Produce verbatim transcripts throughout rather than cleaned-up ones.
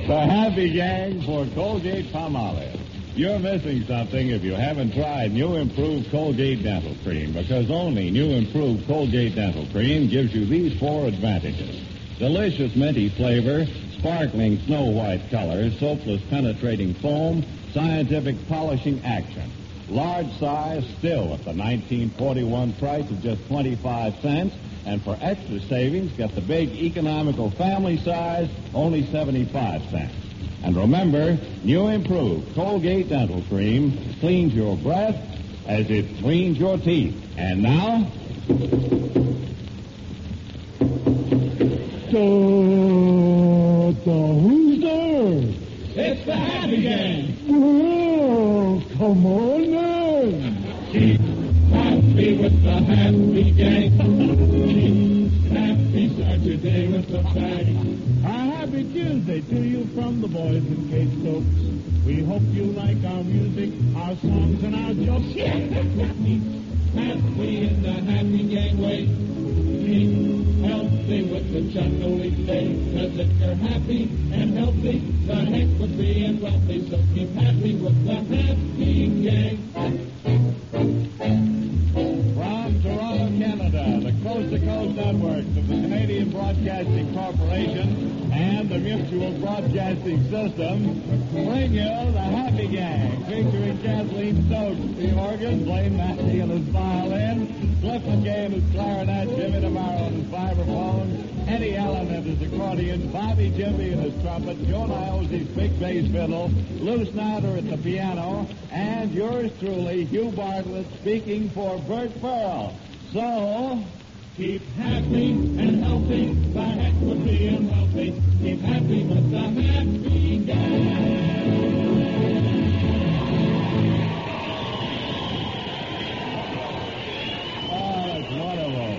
The Happy Gang for Colgate-Palmolive. You're missing something if you haven't tried new improved Colgate Dental Cream, because only new improved Colgate Dental Cream gives you these four advantages. Delicious minty flavor, sparkling snow white color, soapless penetrating foam, scientific polishing action. Large size still at the nineteen forty-one price of just twenty-five cents. And for extra savings, get the big economical family size, only seventy-five cents. And remember, new improved Colgate Dental Cream cleans your breath as it cleans your teeth. And now... Da, da, who's there? It's the Happy Gang. Well, come on then. Keep happy with the Happy Gang. Keep happy Saturday with the bang. A happy Tuesday to you from the boys in Case Stokes. We hope you like our music, our songs, and our jokes. Keep happy in the Happy Gang way. Keep healthy with the chuckly day. Cause if you're happy and healthy, the heck with being wealthy. So keep happy with the Happy Gang. From Toronto, Canada, the Coast to Coast networks of the Canadian Broadcasting Corporation and the Mutual Broadcasting System bring you the Happy Gang, featuring Kathleen Stokes, the organ, Blaine Massey and his violin, Cliff McKay and his clarinet, Jimmy DeMaro and his vibraphone, Eddie Allen and his accordion, Bobby Jimmy and his trumpet, Joe Niozzi's big bass fiddle, Lou Snyder at the piano, and yours truly, Hugh Bartlett, speaking for Bert Pearl. So, keep happy and healthy, the heck with being healthy. Keep happy with the Happy Gang. Oh, that's wonderful.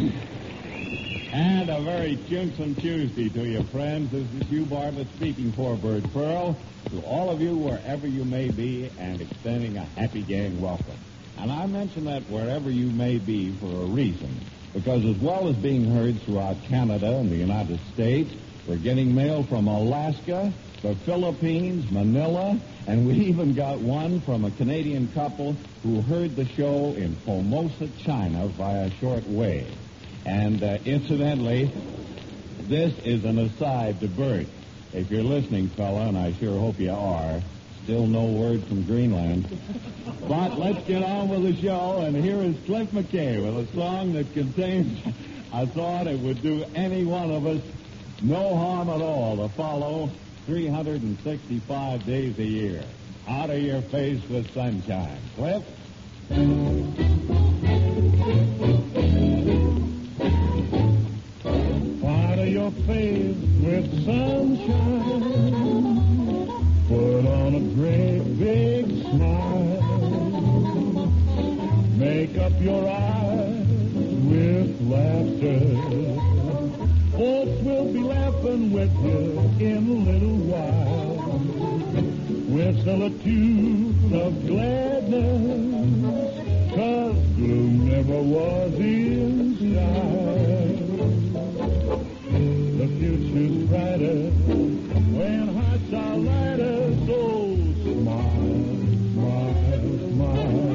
And a very Tunesome Tuesday to you, friends. This is Hugh Bartlett speaking for Bert Pearl. To all of you, wherever you may be, and extending a Happy Gang welcome. And I mention that wherever you may be for a reason, because as well as being heard throughout Canada and the United States, we're getting mail from Alaska, the Philippines, Manila, and we even got one from a Canadian couple who heard the show in Formosa, China via shortwave. And uh, incidentally, this is an aside to Bert. If you're listening, fella, and I sure hope you are, still no word from Greenland. But let's get on with the show, and here is Cliff McKay with a song that contains, I thought it would do any one of us no harm at all to follow three hundred sixty-five days a year. Out of your face with sunshine. Cliff? Out of your face with sunshine. Put on a great big smile. Make up your eyes with laughter. Folks will be laughing with you in a little while. Whistle a tune of gladness, 'cause gloom never was inside. The future's brighter when hearts are lighter, so smile, smile, smile.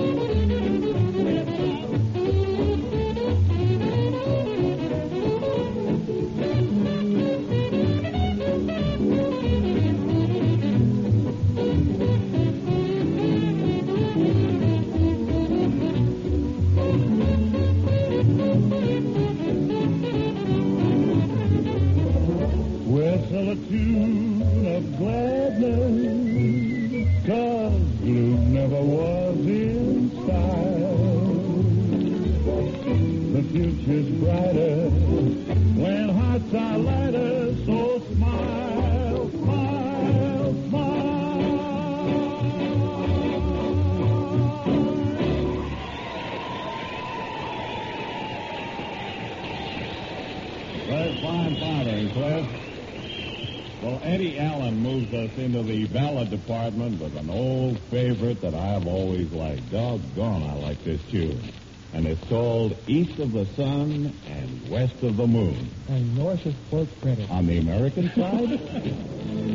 Whistle a tune of gladness, 'cause gloom never was inside. The future's brighter when hearts are lighter, so smile, smile, smile. Very fine pattern, Cliff. Well, Eddie Allen moves us into the ballad department with an old favorite that I've always liked. Doggone, I like this tune. And it's called East of the Sun and West of the Moon. And north of Fort Credit. On the American side?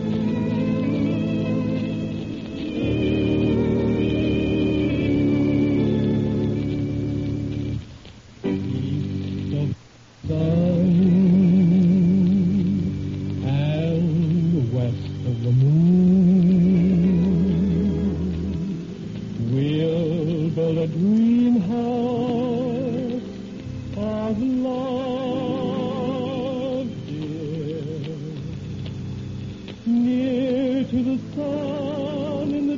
near to the sun in the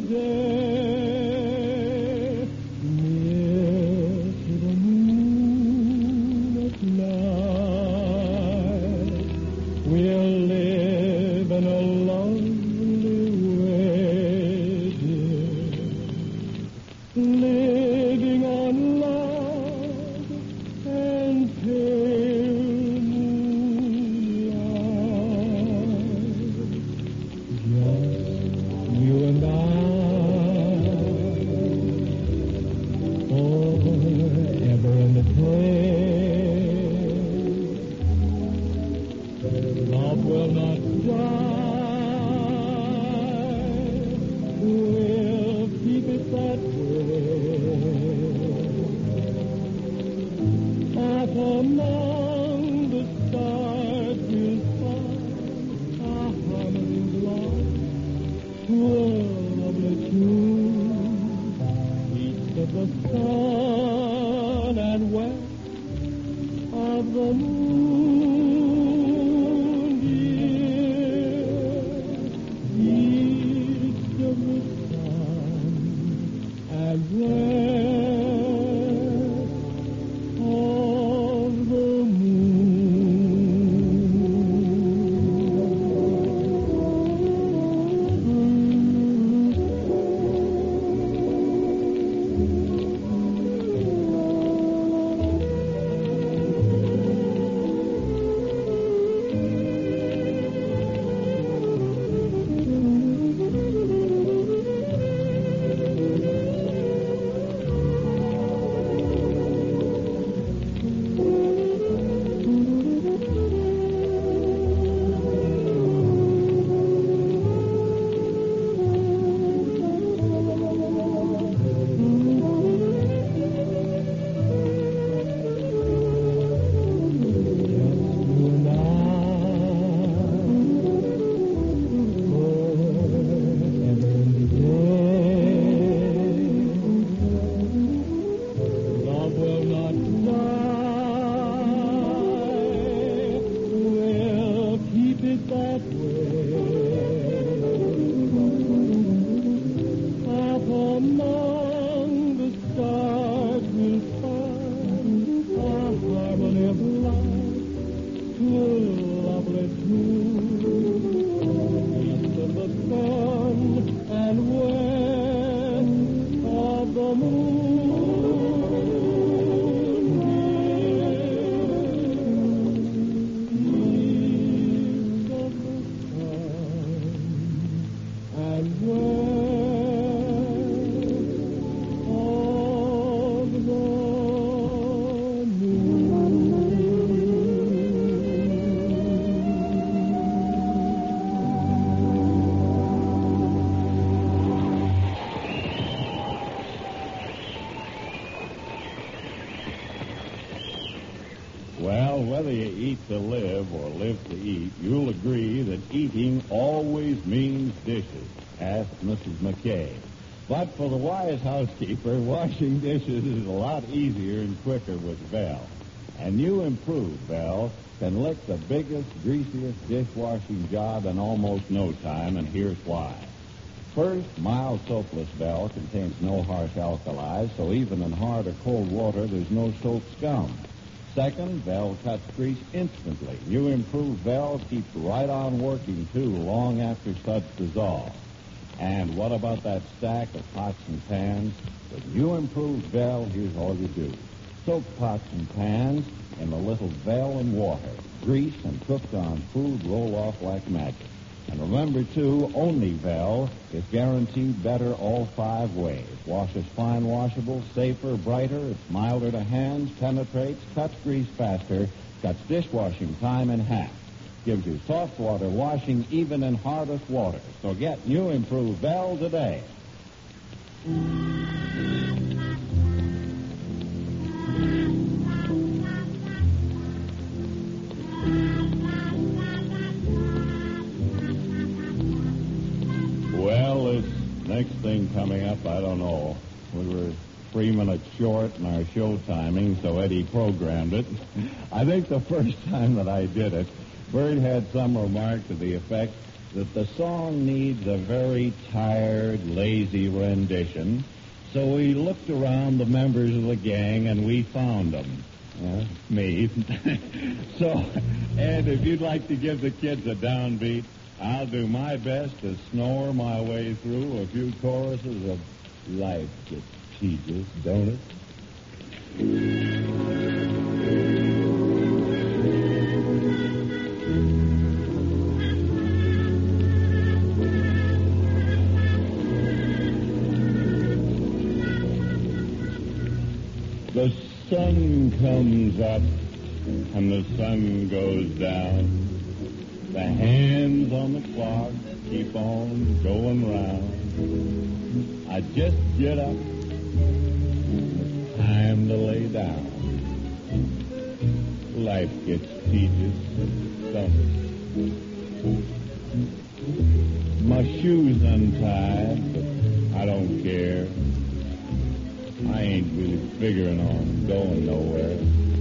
day, near to the moon at night. We'll live in a lovely way, dear, living on love and pale moonlight. Just you and I, forever and a day. Love will not die. We'll keep it that way. Up among the stars we'll find our harmony's lost to a lovely tune. East of the sun and west of the moon, dear. East of the sun and west of the Love will not die. We'll keep it that way. Up among the stars we'll find a harmony of life to a lovely tune. East of the sun and west of the moon. Well, whether you eat to live or live to eat, you'll agree that eating always means dishes. Ask Missus McKay. But for the wise housekeeper, washing dishes is a lot easier and quicker with Vel. And new improved Vel can lick the biggest, greasiest dishwashing job in almost no time, and here's why. First, mild soapless Vel contains no harsh alkalis, so even in hard or cold water, there's no soap scum. Second, Vel cuts grease instantly. New improved Vel keeps right on working, too, long after suds dissolve. And what about that stack of pots and pans? With new improved Vel, here's all you do. Soak pots and pans in a little Vel and water. Grease and cooked on food roll off like magic. And remember, too, only Vel is guaranteed better all five ways. Washes fine washable, safer, brighter, it's milder to hands, penetrates, cuts grease faster, cuts dishwashing time in half. Gives you soft water washing even in hardest water. So get new improved Vel today. Well, this next thing coming up, I don't know. We were three minutes short in our show timing, so Eddie programmed it. I think the first time that I did it, Bert had some remark to the effect that the song needs a very tired, lazy rendition, so we looked around the members of the gang and we found them. Uh, me. So, and if you'd like to give the kids a downbeat, I'll do my best to snore my way through a few choruses of Life Gets Tedious, Don't It? The sun comes up and the sun goes down. The hands on the clock keep on going round. I just get up. It's time to lay down. Life gets tedious, don't it? My shoe's untied, but I don't care. I ain't really figuring on going nowhere.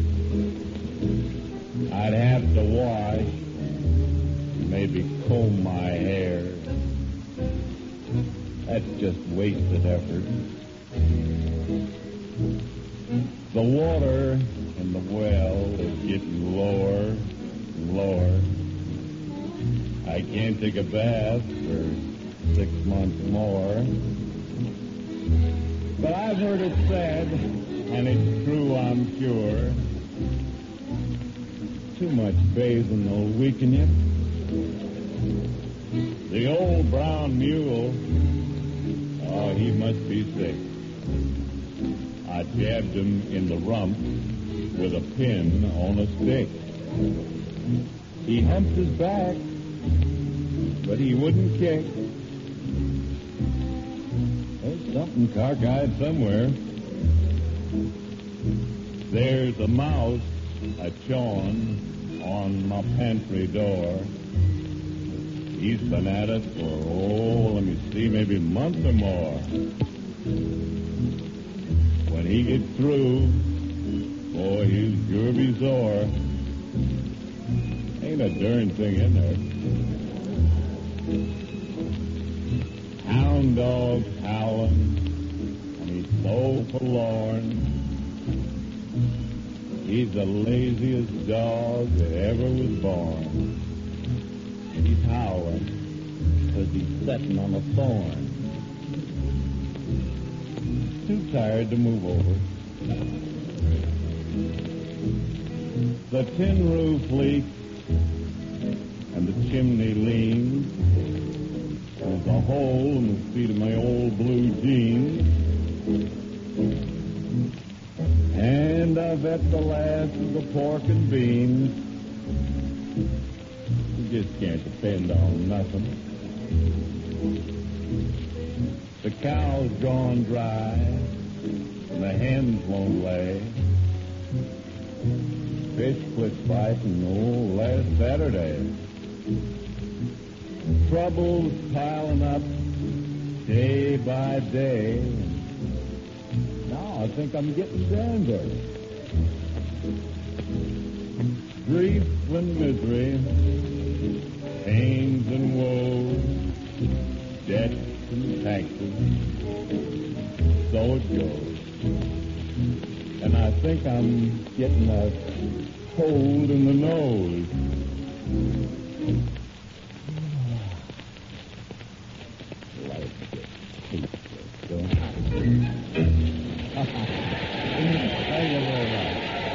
I'd have to wash, maybe comb my hair. That's just wasted effort. The water in the well is getting lower and lower. I can't take a bath for six months more. But I've heard it said, and it's true, I'm sure, too much bathing will weaken you. The old brown mule, oh, he must be sick. I jabbed him in the rump with a pin on a stick. He humped his back, but he wouldn't kick. There's something cockeyed somewhere. There's a mouse a-chawing on my pantry door. He's been at it for, oh, let me see, maybe a month or more. When he gets through, boy, he'll sure be sore. Ain't a darn thing in there. Hound dog's howling, and he's so forlorn. He's the laziest dog that ever was born. He's howling because he's sitting on a thorn. Too tired to move over. The tin roof leaks and the chimney leans. There's a hole in the seat of my old blue jeans. And I've ate the last of the pork and beans. You just can't depend on nothing. The cow's gone dry, and the hens won't lay. Fish quit fighting, oh, last Saturday. Troubles piling up day by day. Now I think I'm getting Sandberg. Grief and misery, pains and woes, debts and taxes, so it goes. And I think I'm getting a cold in the nose. Life gets tasteless, don't it? Thank you very much.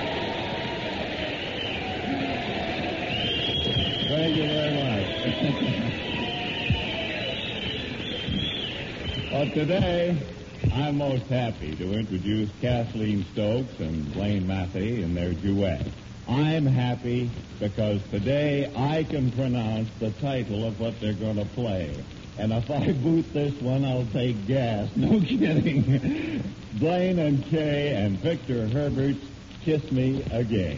Thank you very much. Well, today, I'm most happy to introduce Kathleen Stokes and Blaine Matthey in their duet. I'm happy because today I can pronounce the title of what they're going to play. And if I boot this one, I'll take gas. No kidding. Blaine and Kay and Victor Herbert's Kiss Me Again.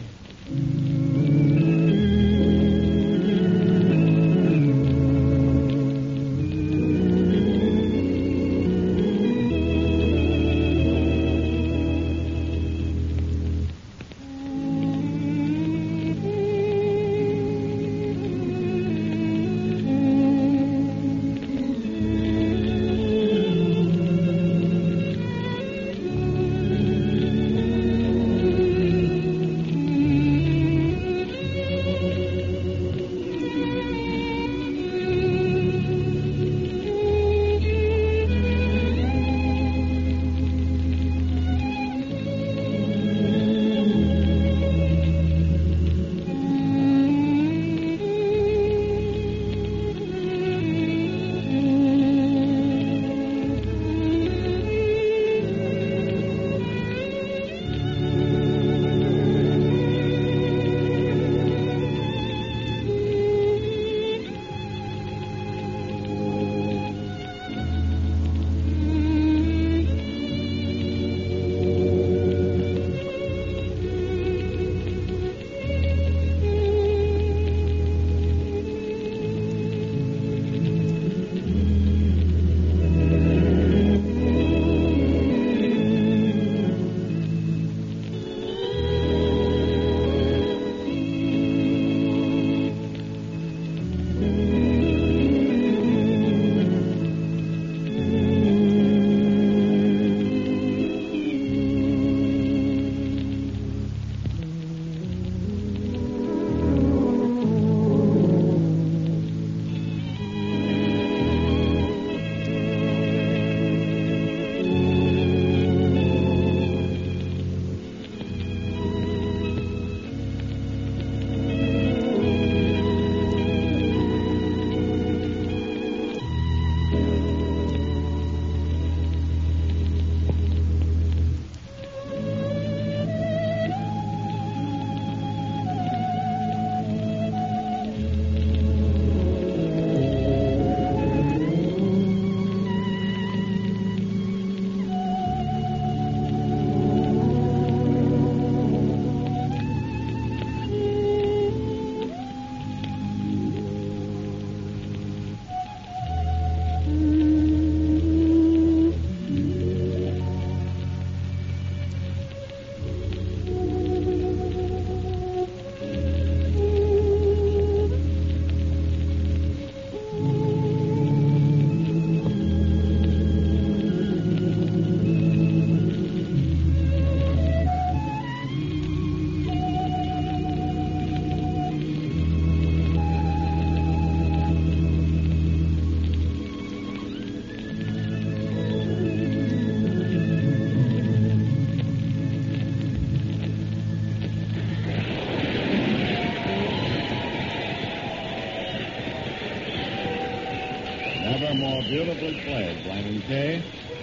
Never more beautifully played, Blanton K.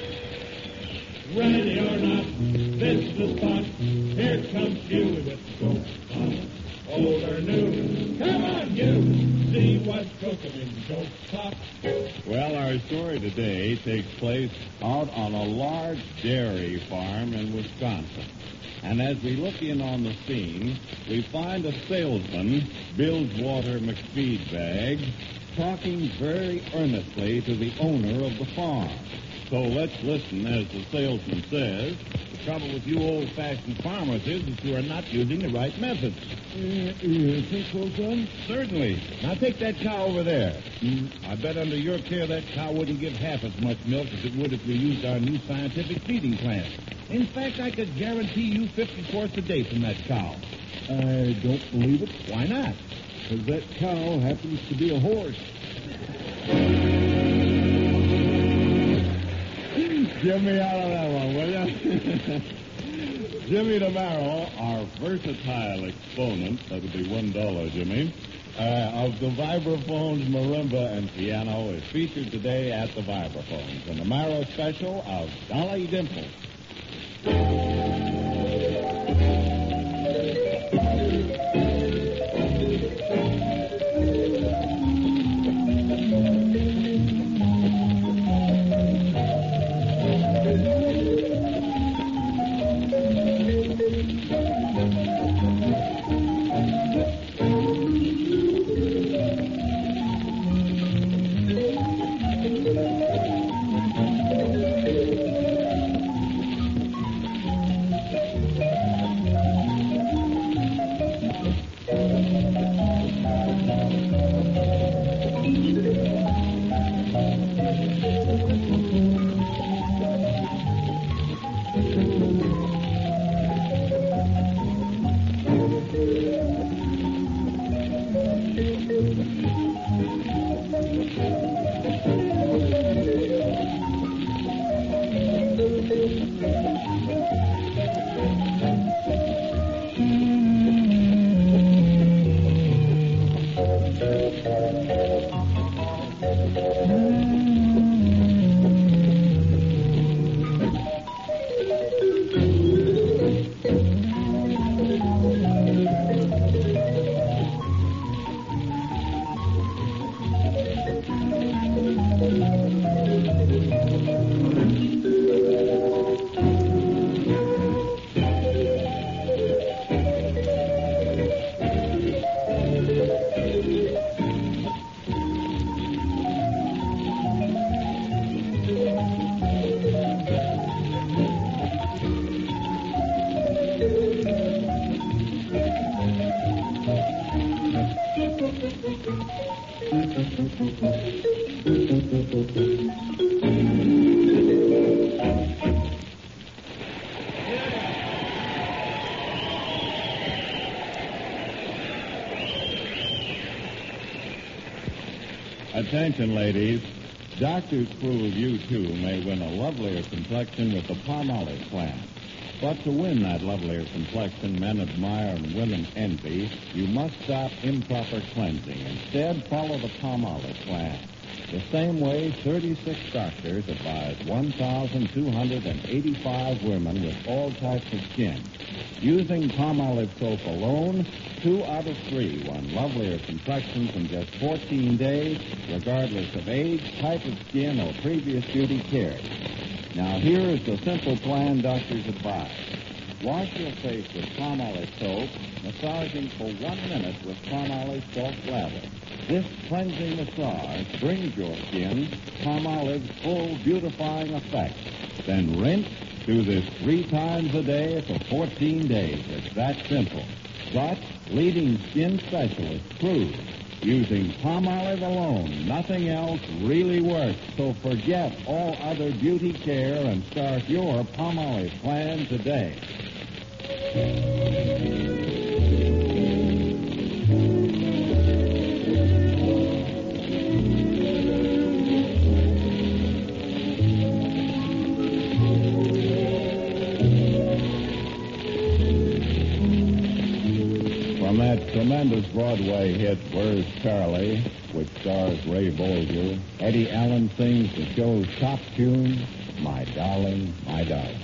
Ready or not, this is the spot. Here comes you with Joke Pop. Old or new, come on you, see what's cooking in Joke Pop. Well, our story today takes place out on a large dairy farm in Wisconsin. And as we look in on the scene, we find a salesman, Bilgewater McSpeedbag, talking very earnestly to the owner of the farm. So let's listen as the salesman says. The trouble with you old-fashioned farmers is that you are not using the right methods. Uh, you think so, son? Certainly. Now take that cow over there. Mm, I bet under your care that cow wouldn't give half as much milk as it would if we used our new scientific feeding plant. In fact, I could guarantee you fifty quarts a day from that cow. I don't believe it, Why not? because that cow happens to be a horse. Jimmy out of that one, will you? Jimmy DeMaro, our versatile exponent, that'll be one dollar, Jimmy, uh, of the vibraphones, marimba, and piano, is featured today at the vibraphones. And the DeMaro special of Dolly Dimples. Attention, ladies. Doctors prove you, too, may win a lovelier complexion with the Palmolive plant. But to win that lovelier complexion men admire and women envy, you must stop improper cleansing. Instead, follow the Palmolive plant. The same way, thirty-six doctors advise one thousand two hundred eighty-five women with all types of skin. Using Palmolive soap alone, two out of three won lovelier complexions in just fourteen days, regardless of age, type of skin, or previous beauty care. Now, here is the simple plan doctors advise. Wash your face with Palmolive soap, massaging for one minute with Palmolive salt lather. This cleansing massage brings your skin Palmolive's full beautifying effect. Then rinse. Do this three times a day for fourteen days. It's that simple. But leading skin specialists prove using Palmolive alone, nothing else really works. So forget all other beauty care and start your Palmolive plan today. From that tremendous Broadway hit, Where's Charlie, which stars Ray Bolger, Eddie Allen sings the show's top tune, My Darling, My Darling.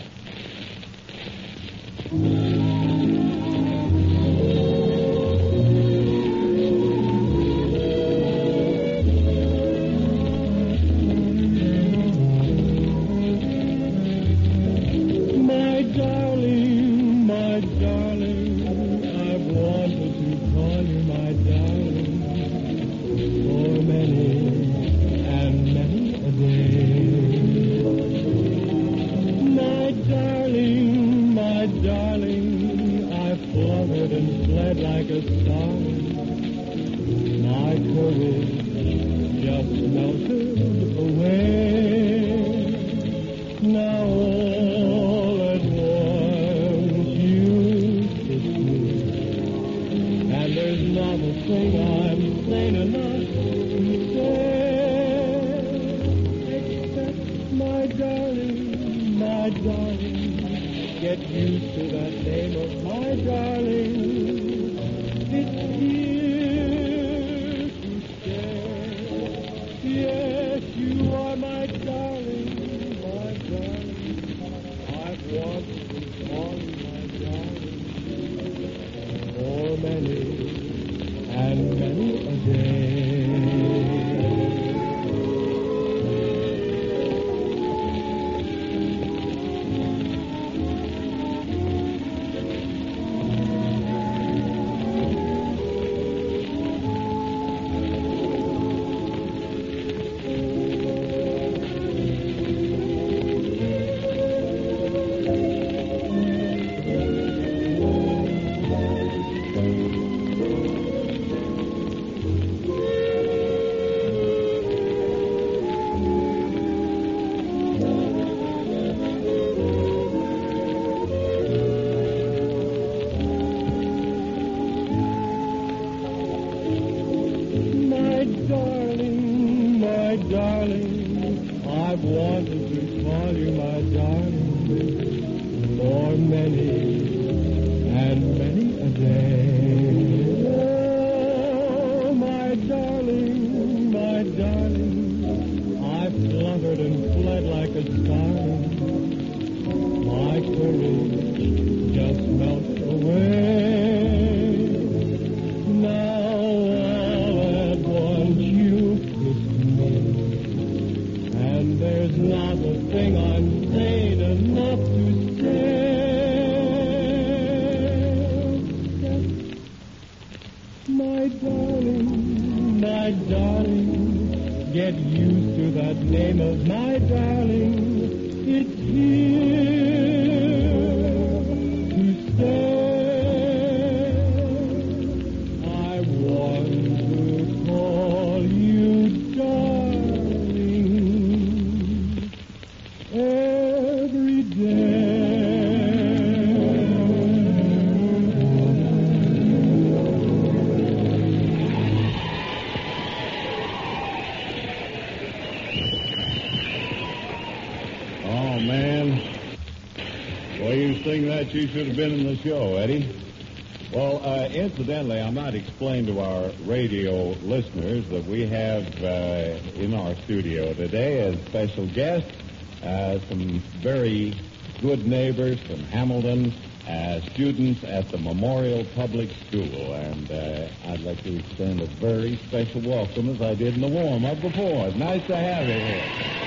You should have been in the show, Eddie. Well, uh, incidentally, I might explain to our radio listeners that we have uh, in our studio today as special guests uh, some very good neighbors from Hamilton, uh, students at the Memorial Public School. And uh, I'd like to extend a very special welcome, as I did in the warm-up before. It's nice to have you here.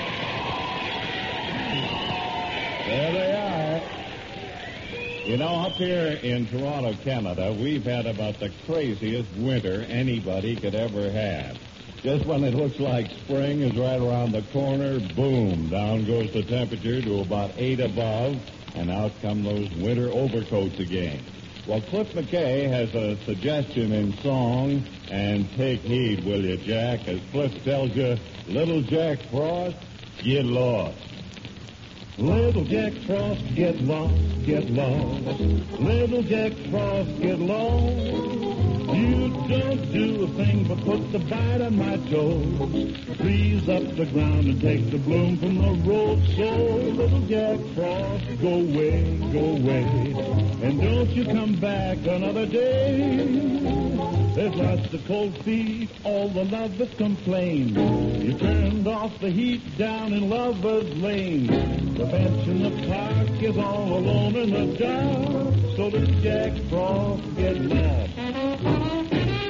There they are. You know, up here in Toronto, Canada, we've had about the craziest winter anybody could ever have. Just when it looks like spring is right around the corner, boom, down goes the temperature to about eight above, and out come those winter overcoats again. Well, Cliff McKay has a suggestion in song, and take heed, will you, Jack, as Cliff tells you, Little Jack Frost, get lost. Little Jack Frost, get lost, get lost. Little Jack Frost, get lost. You don't do a thing but put the bite on my toes. Freeze up the ground and take the bloom from the road. So, little Jack Frost, go away, go away. And don't you come back another day. There's lots of cold feet, all the lovers complain. You turned off the heat down in Lover's Lane. The bench in the park is all alone in the dark. So does Jack Frost get lost.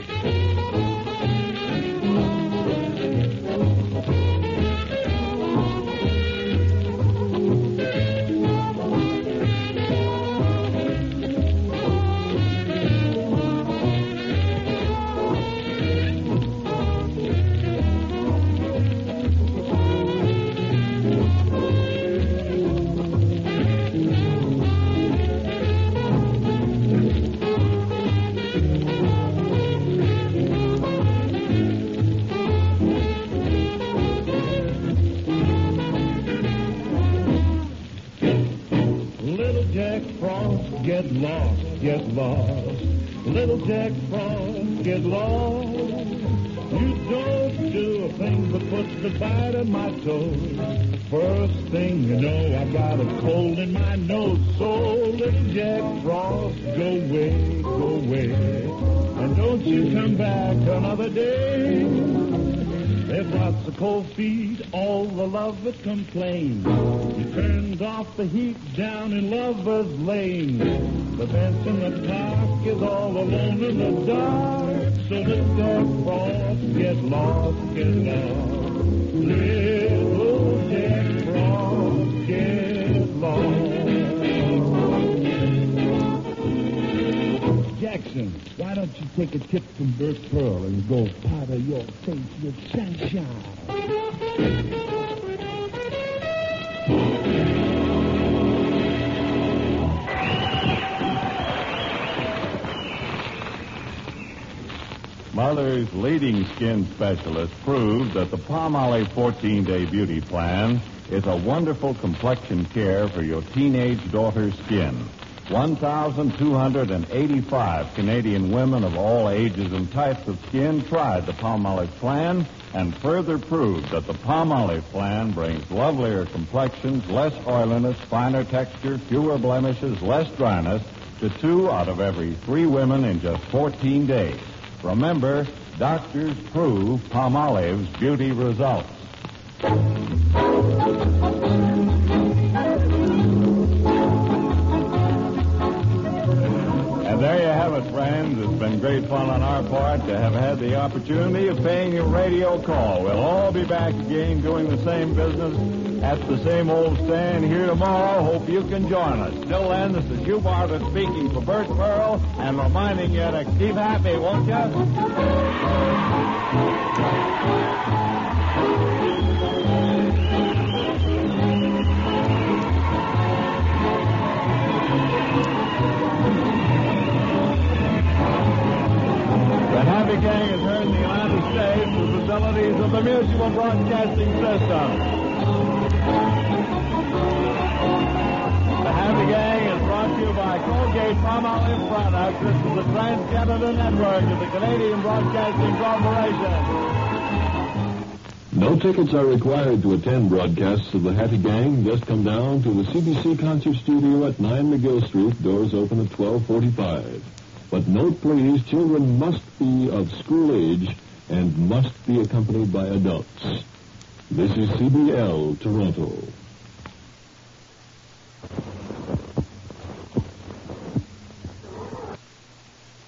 Get lost, get lost. Little Jack Frost, get lost. You don't do a thing but put the bite on my toes. First thing you know, I got a cold in my nose. So little Jack Frost, go away, go away. And don't you come back another day. There's lots of cold feet, all the lovers complain. You turned off the heat down in Lover's Lane. The bench in the park is all alone in the dark. So let Jack Frost get lost, get lost. Little Jack Frost, get lost. Jackson, why don't you take a tip from Bert Pearl and go powder your face with sunshine? Mother's leading skin specialist proved that the Palmolive fourteen-day beauty plan is a wonderful complexion care for your teenage daughter's skin. one thousand two hundred eighty-five Canadian women of all ages and types of skin tried the Palmolive plan and further proved that the Palmolive plan brings lovelier complexions, less oiliness, finer texture, fewer blemishes, less dryness to two out of every three women in just fourteen days. Remember, doctors prove Palmolive's beauty results. And there you have it, friends. It's been great fun on our part to have had the opportunity of paying a radio call. We'll all be back again doing the same business at the same old stand here tomorrow. Hope you can join us. Till then, this is Hugh Bartlett speaking for Bert Pearl and reminding you to keep happy, won't you? The Gang is heard in the United States through facilities of the Mutual Broadcasting System. The Happy Gang is brought to you by Colgate Palmolive Products. This is the Trans-Canada Network of the Canadian Broadcasting Corporation. No tickets are required to attend broadcasts of the Happy Gang. Just come down to the C B C Concert Studio at nine McGill Street. Doors open at twelve forty-five. But note, please, children must be of school age and must be accompanied by adults. This is C B L, Toronto.